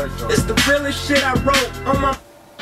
It's the realest shit I wrote on my.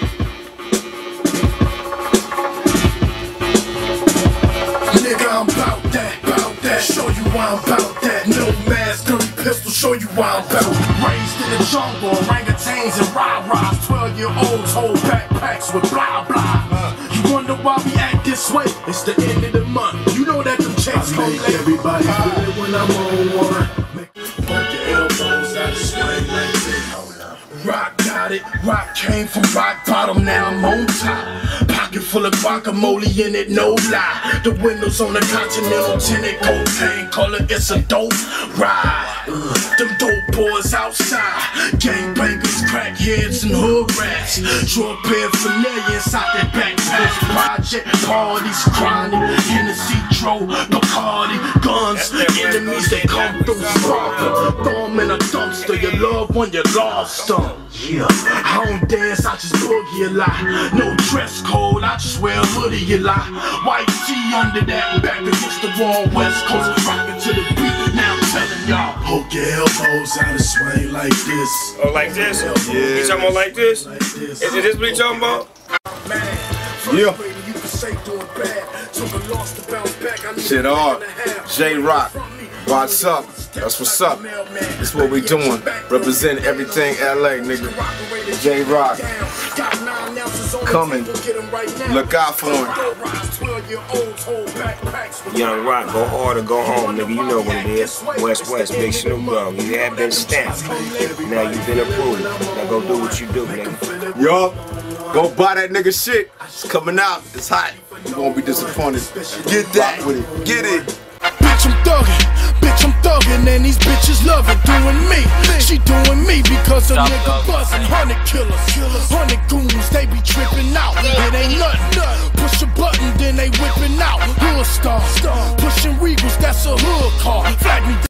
Nigga, I'm bout that, show you why I'm bout that. No mask, dirty pistol, show you why I'm bout. Raised in the jungle, orangutans and rah-rahs. 12-year-olds hold backpacks with blah blah. You wonder why we act this way? It's the end of the month. You know that them checks come late. Everybody feel it when I'm on one. Put your elbows out of swing like this. Rock got it, rock came from rock bottom, now I'm on top. Pocket full of guacamole in it, no lie. The windows on the Continental tinted cocaine, call it it's a dope ride. Them dope boys outside, gangbangers, crackheads, and hood rats. Draw paraphernalia inside that backpack. Project parties, chronic, Hennessy, Dro, Bacardi, guns, enemies they come through, spark them. Throw them in a dumpster, your loved one, you lost them. Yeah, I don't dance, I just boogie a lot. No dress code, I just wear a hoodie a lot. White tee under that, back against the wall, West Coast, rockin' to the beat. Now I'm telling y'all, hook your elbows out of swing like this. Oh, like this? Yeah. You talking about like this? Is this what you talking about? Yeah. Shit hard. J-Rock. What's up? That's what's up. That's what we doing. Represent everything LA, nigga. J-Rock. Coming. Look out for him. Young Rock, go hard or go home, nigga. You know what it is. West, Big Snoop Dogg. You have been stamped. Now you've been approved. Now go do what you do, nigga. Yo, go buy that nigga shit. It's coming out. It's hot. You won't be disappointed. Get that. Rock with it. Get it. Bitch, I'm thuggin', and these bitches lovin' doing me. She doing me because a nigga buzzin'. 100 killers, 100 goons, they be trippin' out. It ain't nothing. Push a button, then they whippin' out. Hood star, pushing Regals, that's a hood car. Flag me.